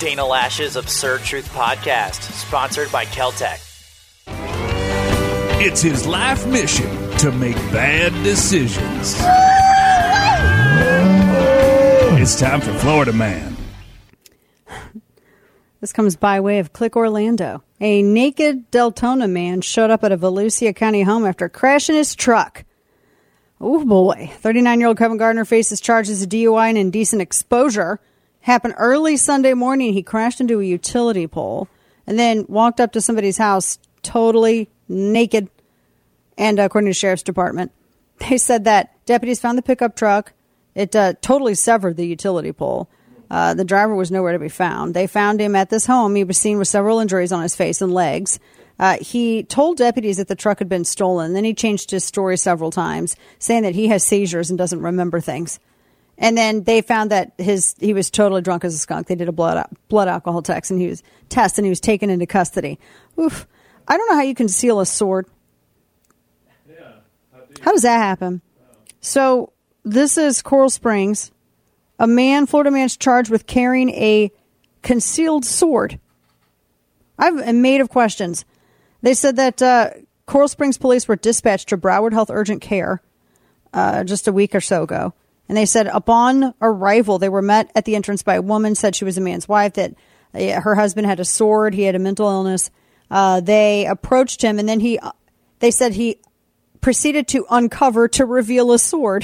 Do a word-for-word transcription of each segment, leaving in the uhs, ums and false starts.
Dana Lash's Absurd Truth Podcast, sponsored by Keltec. It's his life mission to make bad decisions. It's time for Florida Man. This comes by way of Click Orlando. A naked Deltona man showed up at a Volusia County home after crashing his truck. Oh, boy. thirty-nine-year-old Kevin Gardner faces charges of D U I and indecent exposure. Happened early Sunday morning. He crashed into a utility pole and then walked up to somebody's house totally naked. And uh, according to the Sheriff's Department, they said that deputies found the pickup truck. It uh, totally severed the utility pole. Uh, the driver was nowhere to be found. They found him at this home. He was seen with several injuries on his face and legs. Uh, he told deputies that the truck had been stolen. Then he changed his story several times, saying that he has seizures and doesn't remember things. And then they found that his he was totally drunk as a skunk. They did a blood blood alcohol test, and he was test, and he was taken into custody. Oof! I don't know how you conceal a sword. Yeah. How, do how does that happen? Oh. So this is Coral Springs. A man, Florida man, is charged with carrying a concealed sword. I'm made of questions. They said that uh, Coral Springs police were dispatched to Broward Health Urgent Care uh, just a week or so ago. And they said upon arrival, they were met at the entrance by a woman, said she was a man's wife, that uh, her husband had a sword. He had a mental illness. Uh, they approached him, and then he, uh, they said he proceeded to uncover to reveal a sword.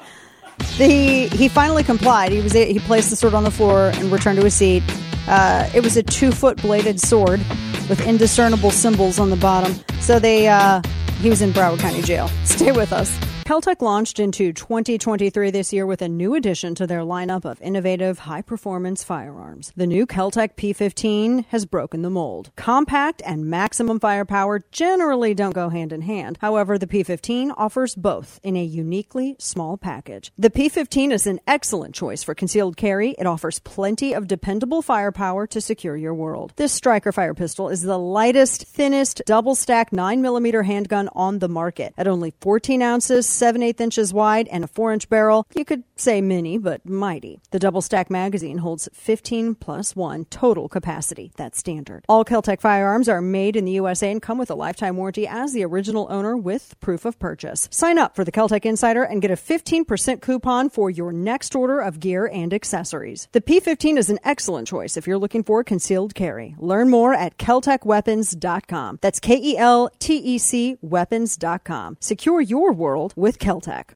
He he finally complied. He was he placed the sword on the floor and returned to his seat. Uh, it was a two-foot bladed sword with indiscernible symbols on the bottom. So they uh, he was in Broward County Jail. Stay with us. Keltec launched into twenty twenty-three this year with a new addition to their lineup of innovative, high-performance firearms. The new Keltec P fifteen has broken the mold. Compact and maximum firepower generally don't go hand in hand. However, the P fifteen offers both in a uniquely small package. The P fifteen is an excellent choice for concealed carry. It offers plenty of dependable firepower to secure your world. This striker fire pistol is the lightest, thinnest, double-stack nine millimeter handgun on the market. At only fourteen ounces, seven eighths inches wide, and a four inch barrel. You could say mini, but mighty. The double stack magazine holds fifteen plus one total capacity. That's standard. All Keltec firearms are made in the U S A and come with a lifetime warranty as the original owner with proof of purchase. Sign up for the Keltec Insider and get a fifteen percent coupon for your next order of gear and accessories. The P fifteen is an excellent choice if you're looking for concealed carry. Learn more at keltec weapons dot com. That's K E L T E C weapons dot com. Secure your world with Keltec.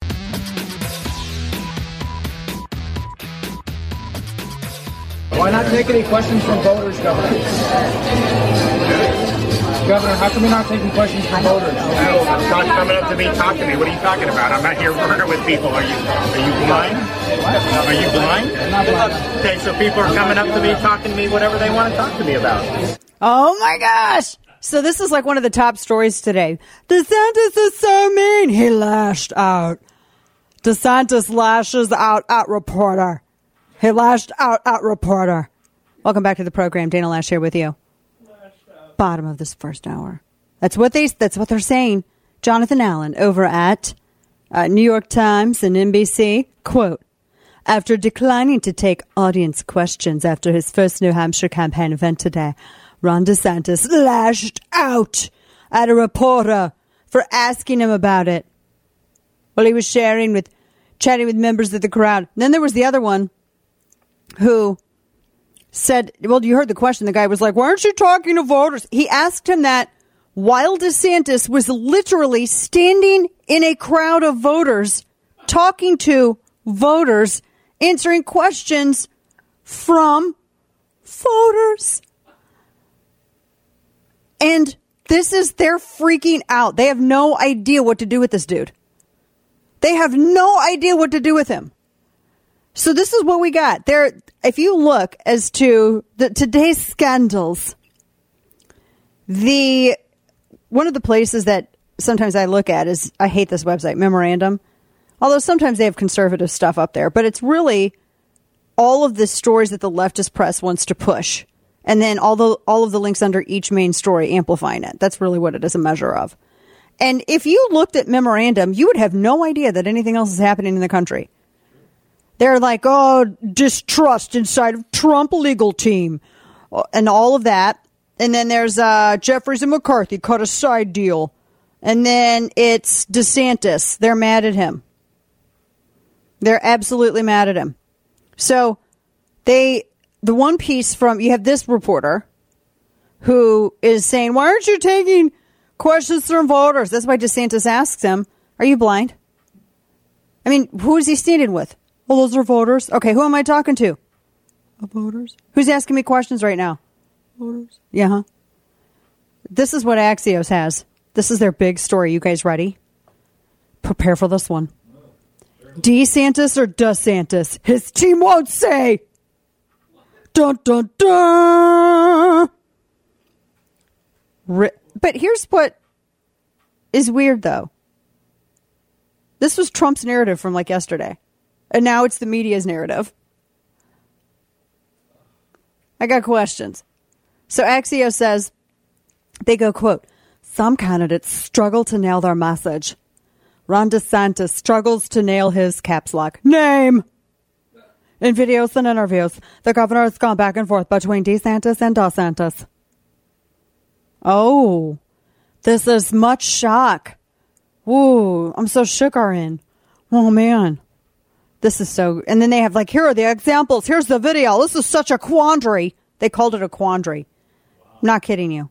Why not take any questions from voters, Governor? Governor, how come you're not taking questions from voters? No, it's not coming up to me, talk to me. What are you talking about? I'm not here working with people. Are you are you blind? Are you blind? I'm not blind. Okay, so people are coming up to me, talking to me, whatever they want to talk to me about. Oh my gosh! So this is like one of the top stories today. DeSantis is so mean. He lashed out. DeSantis lashes out at reporter. He lashed out at reporter. Welcome back to the program. Dana Lash here with you. Bottom of this first hour. That's what they. That's what they're saying. Jonathan Allen over at uh, New York Times and N B C. Quote, after declining to take audience questions after his first New Hampshire campaign event today, Ron DeSantis lashed out at a reporter for asking him about it. Well, he was sharing with, chatting with members of the crowd. Then there was the other one who said, well, you heard the question. The guy was like, why aren't you talking to voters? He asked him that while DeSantis was literally standing in a crowd of voters, talking to voters, answering questions from voters. And this is, they're freaking out. They have no idea what to do with this dude. They have no idea what to do with him. So this is what we got there. If you look as to the, today's scandals, the one of the places that sometimes I look at is, I hate this website, Memorandum. Although sometimes they have conservative stuff up there, but it's really all of the stories that the leftist press wants to push. And then all the all of the links under each main story amplifying it. That's really what it is a measure of. And if you looked at Memorandum, you would have no idea that anything else is happening in the country. They're like, oh, distrust inside of Trump legal team and all of that. And then there's uh, Jeffries and McCarthy cut a side deal. And then it's DeSantis. They're mad at him. They're absolutely mad at him. So they, the one piece from, you have this reporter who is saying, why aren't you taking questions from voters? That's why DeSantis asks him, are you blind? I mean, who is he standing with? Well, those are voters. Okay, who am I talking to? Uh, voters. Who's asking me questions right now? Voters. Yeah, huh? This is what Axios has. This is their big story. You guys ready? Prepare for this one. DeSantis or DeSantis? His team won't say. Dun, dun, dun. But here's what is weird, though. This was Trump's narrative from like yesterday. And now it's the media's narrative. I got questions. So Axios says, they go, quote, some candidates struggle to nail their message. Ron DeSantis struggles to nail his caps lock. Name! In videos and interviews, the governor has gone back and forth between DeSantis and DeSantis. Oh, this is much shock. Woo, I'm so shook, Arin. Oh, man. This is so... And then they have like, here are the examples. Here's the video. This is such a quandary. They called it a quandary. Wow. I'm not kidding you.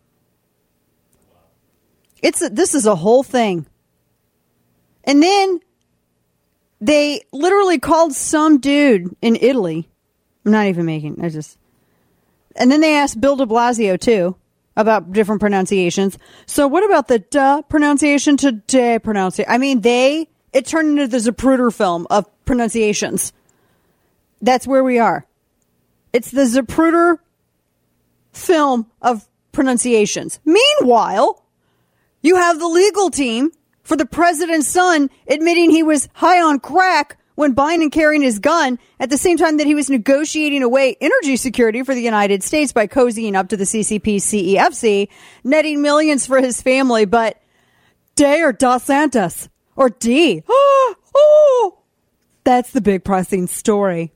It's a, this is a whole thing. And then they literally called some dude in Italy. I'm not even making... I just... And then they asked Bill de Blasio, too, about different pronunciations. So what about the duh pronunciation to day pronunciation? I mean, they... It turned into the Zapruder film of pronunciations. That's where we are. It's the Zapruder film of pronunciations. Meanwhile, you have the legal team for the president's son admitting he was high on crack when Biden carrying his gun at the same time that he was negotiating away energy security for the United States by cozying up to the C C P C E F C, netting millions for his family. But Day or DeSantis or D. Oh, oh, that's the big pressing story.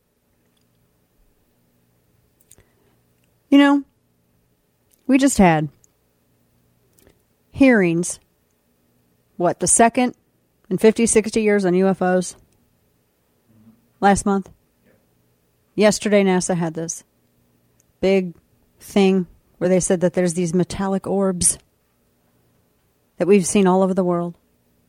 You know, we just had hearings, what, the second in fifty, sixty years on U F Os? Last month? Yesterday, NASA had this big thing where they said that there's these metallic orbs that we've seen all over the world.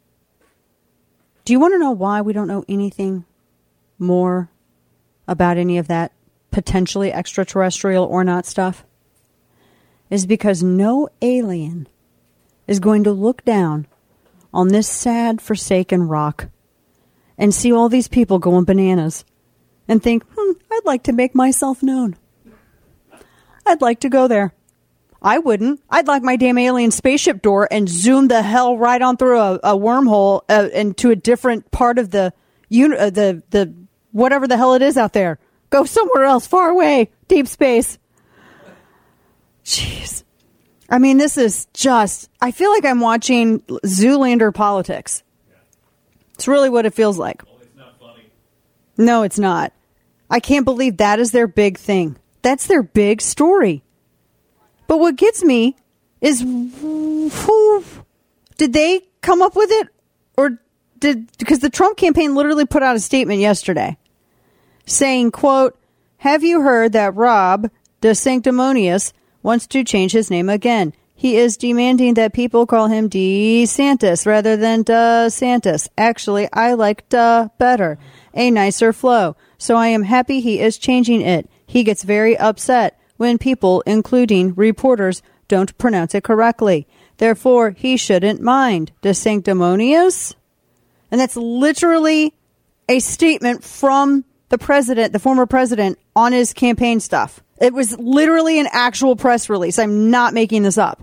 Do you want to know why we don't know anything more about any of that potentially extraterrestrial or not stuff? Is because no alien is going to look down on this sad, forsaken rock and see all these people going bananas and think, hmm, I'd like to make myself known. I'd like to go there. I wouldn't. I'd like my damn alien spaceship door and zoom the hell right on through a, a wormhole uh, into a different part of the, uni- uh, the the whatever the hell it is out there. Go somewhere else, far away, deep space. Jeez. I mean, this is just, I feel like I'm watching Zoolander politics. It's really what it feels like. Well, it's not funny. No, it's not. I can't believe that is their big thing. That's their big story. But what gets me is, who did they come up with it? Or did, because the Trump campaign literally put out a statement yesterday saying, quote, have you heard that Rob DeSanctimonious wants to change his name again? He is demanding that people call him DeSantis rather than DeSantis. Actually, I like "duh" better. A nicer flow. So I am happy he is changing it. He gets very upset when people, including reporters, don't pronounce it correctly. Therefore, he shouldn't mind. DeSanctimonious? And that's literally a statement from the president, the former president, on his campaign stuff. It was literally an actual press release. I'm not making this up.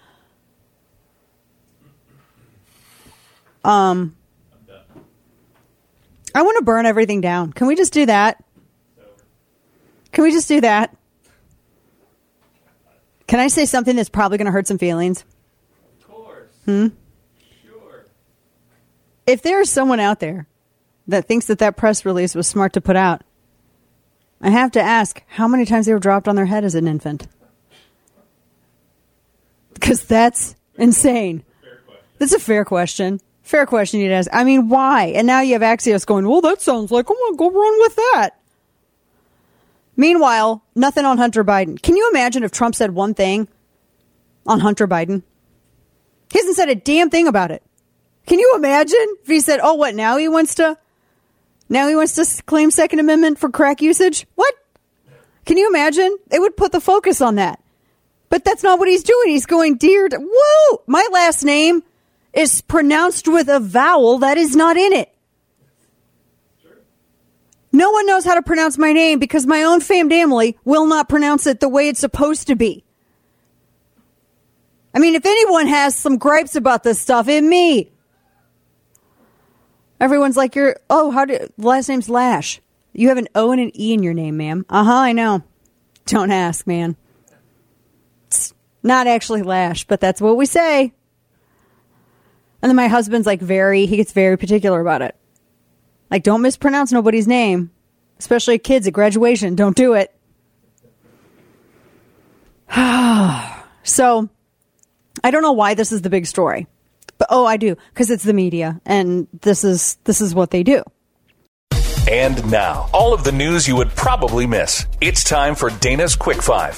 Um, I want to burn everything down. Can we just do that? Can we just do that? Can I say something that's probably going to hurt some feelings? Of course. Hmm? Sure. If there is someone out there that thinks that that press release was smart to put out. I have to ask how many times they were dropped on their head as an infant. Because that's insane. That's a fair question. Fair question you'd ask. I mean, why? And now you have Axios going, well, that sounds like, I'm going to go run with that. Meanwhile, nothing on Hunter Biden. Can you imagine if Trump said one thing on Hunter Biden? He hasn't said a damn thing about it. Can you imagine if he said, oh, what, now he wants to, now he wants to claim Second Amendment for crack usage? What? Can you imagine? They would put the focus on that. But that's not what he's doing. He's going, dear, whoa, my last name is pronounced with a vowel that is not in it. No one knows how to pronounce my name because my own family will not pronounce it the way it's supposed to be. I mean, if anyone has some gripes about this stuff, it's me. Everyone's like, "You're oh, how do last name's Lash? You have an O and an E in your name, ma'am." Uh huh, I know. Don't ask, man. It's not actually Lash, but that's what we say. And then my husband's like very, he gets very particular about it. Like, don't mispronounce nobody's name, especially kids at graduation. Don't do it. So, I don't know why this is the big story. But, oh, I do, because it's the media, and this is this is what they do. And now, all of the news you would probably miss. It's time for Dana's Quick Five.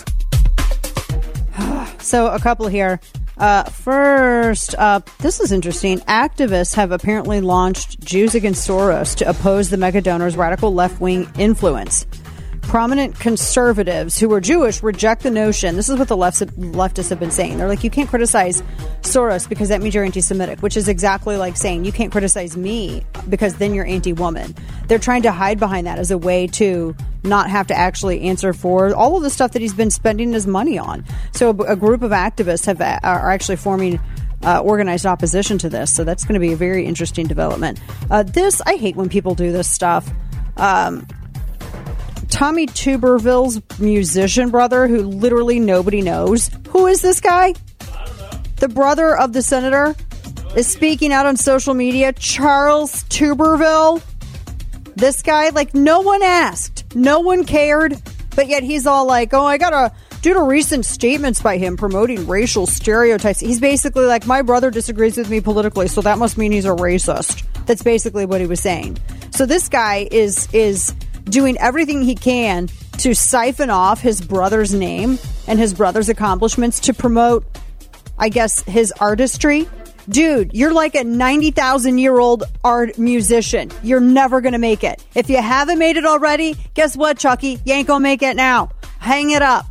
So, a couple here. Uh, first up, this is interesting. Activists have apparently launched Jews Against Soros to oppose the mega donor's radical left-wing influence. Prominent conservatives who are Jewish reject the notion. This is what the lefts, leftists have been saying. They're like, you can't criticize Soros because that means you're anti-Semitic, which is exactly like saying you can't criticize me because then you're anti-woman. They're trying to hide behind that as a way to not have to actually answer for all of the stuff that he's been spending his money on. So a, a group of activists have are actually forming uh, organized opposition to this. So that's going to be a very interesting development. Uh, this, I hate when people do this stuff. Um, Tommy Tuberville's musician brother, who literally nobody knows. Who is this guy? I don't know. The brother of the senator is speaking out on social media. Charles Tuberville. This guy, like, no one asked. No one cared. But yet he's all like, oh, I gotta, due to recent statements by him promoting racial stereotypes. He's basically like, my brother disagrees with me politically, so that must mean he's a racist. That's basically what he was saying. So this guy is is... doing everything he can to siphon off his brother's name and his brother's accomplishments to promote, I guess, his artistry. Dude, you're like a ninety thousand year old art musician. You're never going to make it. If you haven't made it already, guess what, Chucky? You ain't going to make it now. Hang it up.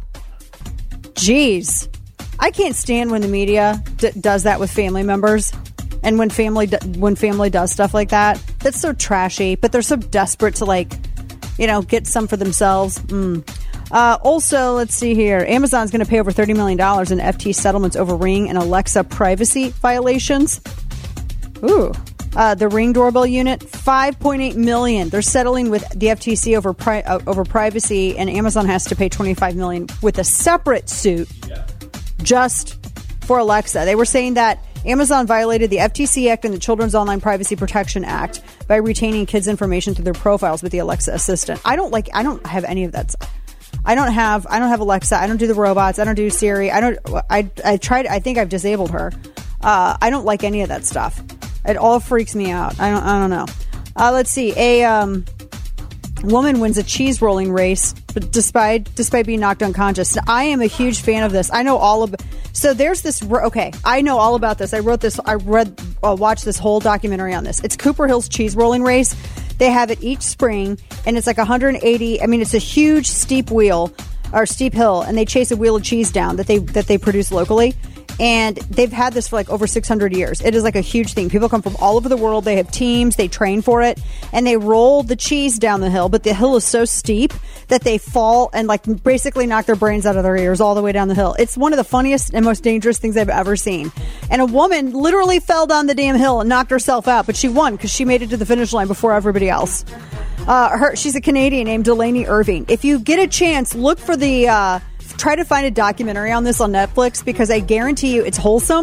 Jeez. I can't stand when the media d- does that with family members. And when family d- when family does stuff like that. That's so trashy, but they're so desperate to, like, you know, get some for themselves. Mm. Uh, also, let's see here. Amazon's going to pay over thirty million dollars in F T settlements over Ring and Alexa privacy violations. Ooh. Uh, the Ring doorbell unit, five point eight million dollars. They're settling with the F T C over pri- uh, over privacy, and Amazon has to pay twenty-five million dollars with a separate suit just for Alexa. They were saying that Amazon violated the F T C Act and the Children's Online Privacy Protection Act by retaining kids' information through their profiles with the Alexa assistant. I don't like. I don't have any of that stuff. I don't have. I don't have Alexa. I don't do the robots. I don't do Siri. I don't. I. I tried. I think I've disabled her. Uh, I don't like any of that stuff. It all freaks me out. I don't. I don't know. Uh, let's see. A um, woman wins a cheese rolling race, but despite despite being knocked unconscious. I am a huge fan of this. I know all of. So there's this. Okay, I know all about this. I wrote this. I read. Uh, watched this whole documentary on this. It's Cooper Hill's cheese rolling race. They have it each spring, and it's like one hundred eighty. I mean, it's a huge steep wheel or steep hill, and they chase a wheel of cheese down that they that they produce locally. And they've had this for like over six hundred years. It is like a huge thing. People come from all over the world. They have teams. They train for it. And they roll the cheese down the hill. But the hill is so steep that they fall and like basically knock their brains out of their ears all the way down the hill. It's one of the funniest and most dangerous things I've ever seen. And a woman literally fell down the damn hill and knocked herself out. But she won because she made it to the finish line before everybody else. Uh, her, she's a Canadian named Delaney Irving. If you get a chance, look for the... Uh, try to find a documentary on this on Netflix because I guarantee you it's wholesome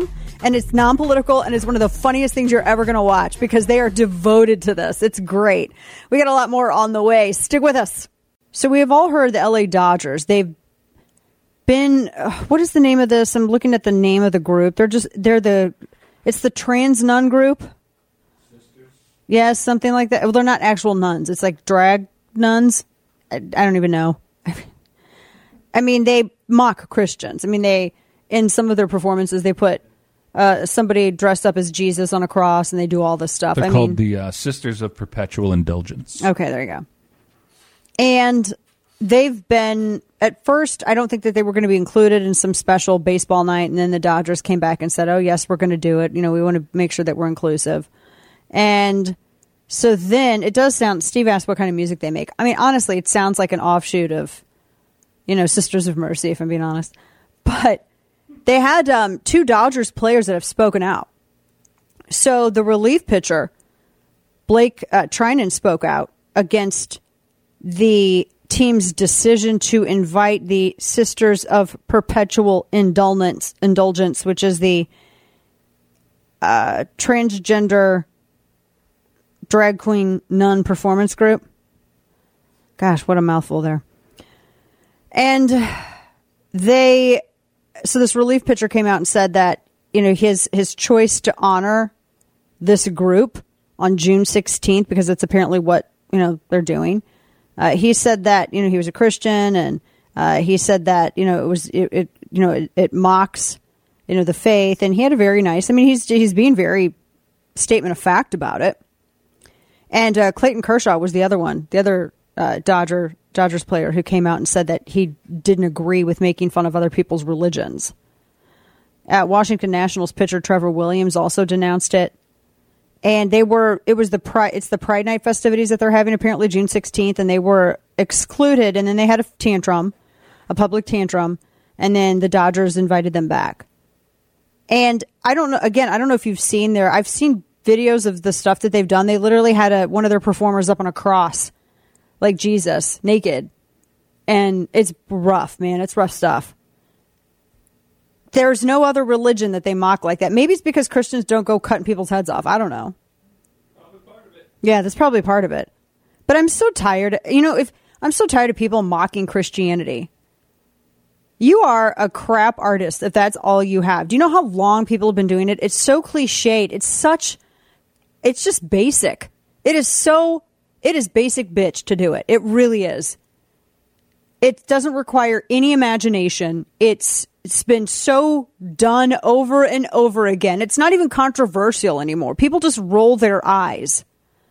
and it's non-political, and it's one of the funniest things you're ever going to watch because they are devoted to this. It's great. We got a lot more on the way. Stick with us. So we have all heard the L A Dodgers. They've been, uh, what is the name of this? I'm looking at the name of the group. They're just, they're the, it's the trans nun group. Sisters. Yes, something like that. Well, they're not actual nuns. It's like drag nuns. I, I don't even know. I mean, they mock Christians. I mean, they, in some of their performances, they put uh, somebody dressed up as Jesus on a cross, and they do all this stuff. They're I called mean, the uh, Sisters of Perpetual Indulgence. Okay, there you go. And they've been, at first, I don't think that they were going to be included in some special baseball night, and then the Dodgers came back and said, oh, yes, we're going to do it. You know, we want to make sure that we're inclusive. And so then it does sound, Steve asked what kind of music they make. I mean, honestly, it sounds like an offshoot of, you know, Sisters of Mercy, if I'm being honest. But they had um, two Dodgers players that have spoken out. So the relief pitcher, Blake uh, Trinan, spoke out against the team's decision to invite the Sisters of Perpetual Indulgence, Indulgence which is the uh, transgender drag queen nun performance group. Gosh, what a mouthful there. And they, so this relief pitcher came out and said that, you know, his, his choice to honor this group on June sixteenth, because it's apparently what, you know, they're doing. Uh, he said that, you know, he was a Christian, and uh, he said that, you know, it was, it, it you know, it, it mocks, you know, the faith. And he had a very nice, I mean, he's, he's being very statement of fact about it. And uh, Clayton Kershaw was the other one, the other uh, Dodger Dodgers player who came out and said that he didn't agree with making fun of other people's religions. At Washington Nationals pitcher Trevor Williams also denounced it. And they were, it was the Pride, it's the Pride Night festivities that they're having apparently June sixteenth, and they were excluded, and then they had a tantrum, a public tantrum, and then the Dodgers invited them back. And I don't know, again, I don't know if you've seen their, I've seen videos of the stuff that they've done. They literally had a, one of their performers up on a cross, like Jesus, naked. And it's rough, man. It's rough stuff. There's no other religion that they mock like that. Maybe it's because Christians don't go cutting people's heads off. I don't know. Probably part of it. Yeah, that's probably part of it. But I'm so tired. You know, if I'm so tired of people mocking Christianity. You are a crap artist if that's all you have. Do you know how long people have been doing it? It's so cliched. It's such, it's just basic. It is so, it is basic bitch to do it. It really is. It doesn't require any imagination. It's, it's been so done over and over again. It's not even controversial anymore. People just roll their eyes.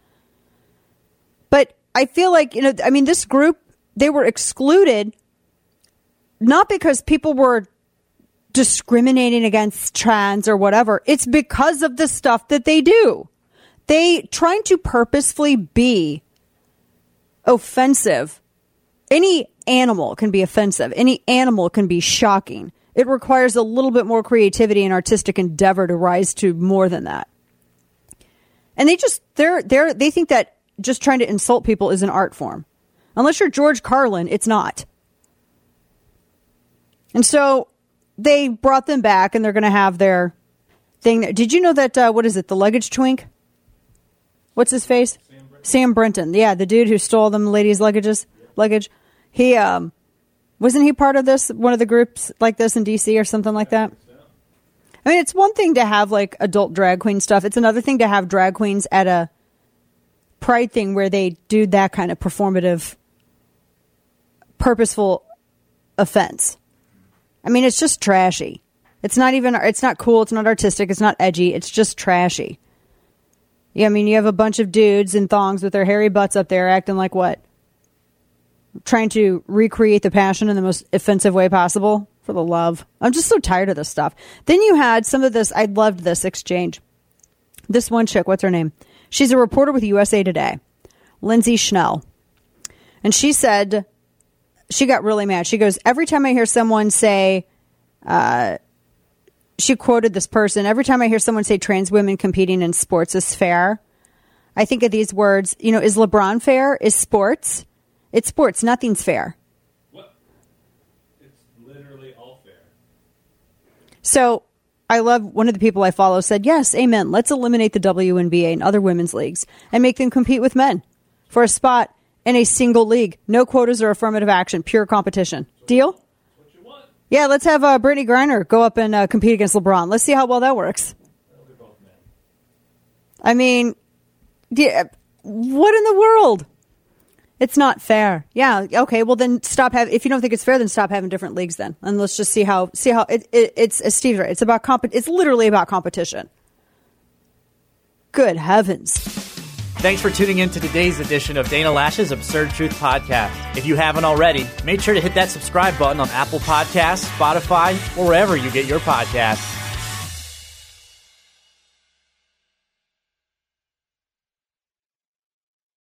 But I feel like, you know, I mean, this group, they were excluded not because people were discriminating against trans or whatever. It's because of the stuff that they do. They trying to purposefully be offensive. Any animal can be offensive. Any animal can be shocking. It requires a little bit more creativity and artistic endeavor to rise to more than that. And they just, they're, they're, they think that just trying to insult people is an art form. Unless you're George Carlin, it's not. And so they brought them back, and they're going to have their thing. Did you know that, uh, what is it, the luggage twink? What's his face? Sam Brenton. Sam Brenton. Yeah, the dude who stole them ladies' luggages, luggage. He, um, wasn't he part of this, one of the groups like this in D C or something like that? I mean, it's one thing to have like adult drag queen stuff. It's another thing to have drag queens at a Pride thing where they do that kind of performative, purposeful offense. I mean, it's just trashy. It's not even, it's not cool. It's not artistic. It's not edgy. It's just trashy. Yeah, I mean, you have a bunch of dudes in thongs with their hairy butts up there acting like what? Trying to recreate the passion in the most offensive way possible. For the love. I'm just so tired of this stuff. Then you had some of this, I loved this exchange. This one chick, what's her name? She's a reporter with U S A Today, Lindsay Schnell. And she said, she got really mad. She goes, every time I hear someone say, uh, she quoted this person, every time I hear someone say trans women competing in sports is fair, I think of these words, you know, is LeBron fair? Is sports? It's sports. Nothing's fair. What? It's literally all fair. So I love one of the people I follow said, yes, amen. Let's eliminate the W N B A and other women's leagues and make them compete with men for a spot in a single league. No quotas or affirmative action, pure competition. Deal? Yeah, let's have uh, Brittany Griner go up and uh, compete against LeBron. Let's see how well that works. I mean, yeah, what in the world? It's not fair. Yeah, okay, well then stop having, if you don't think it's fair, then stop having different leagues then. And let's just see how, see how, it, it, it's, as Steve's right, it's about, comp- it's literally about competition. Good heavens. Thanks for tuning in to today's edition of Dana Lash's Absurd Truth Podcast. If you haven't already, make sure to hit that subscribe button on Apple Podcasts, Spotify, or wherever you get your podcasts.